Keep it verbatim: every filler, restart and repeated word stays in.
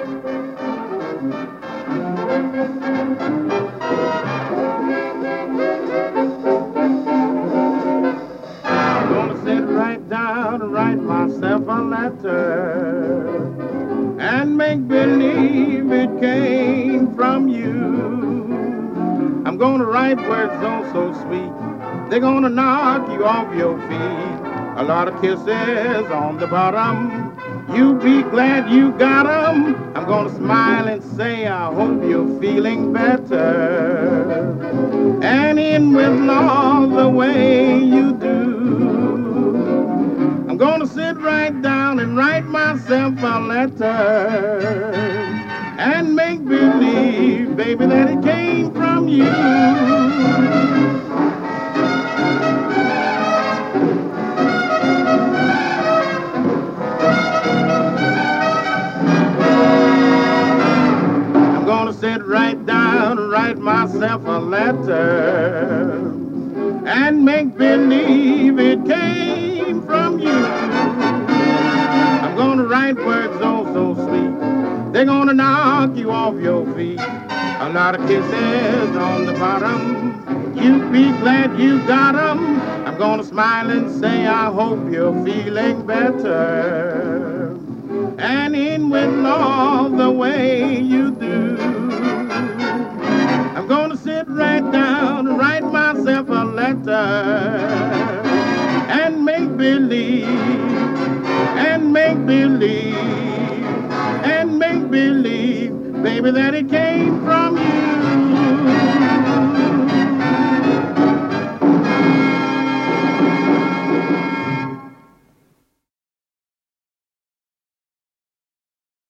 I'm gonna sit right down and write myself a letter and make believe it came from you. I'm gonna write words oh so sweet, they're gonna knock you off your feet. A lot of kisses on the bottom, you be glad you got 'em. I'm gonna smile and say I hope you're feeling better, and in with love the way you do. I'm gonna sit right down and write myself a letter and make believe, baby, that it came from you. I'm gonna sit right down and write myself a letter and make believe it came from you. I'm gonna write words oh so sweet, they're gonna knock you off your feet. A lot of kisses on the bottom, you be glad you got 'em. I'm gonna smile and say I hope you're feeling better, and in with love the way you do. I'm gonna sit right down and write myself a letter and make believe, and make believe, and make believe, baby, that it can't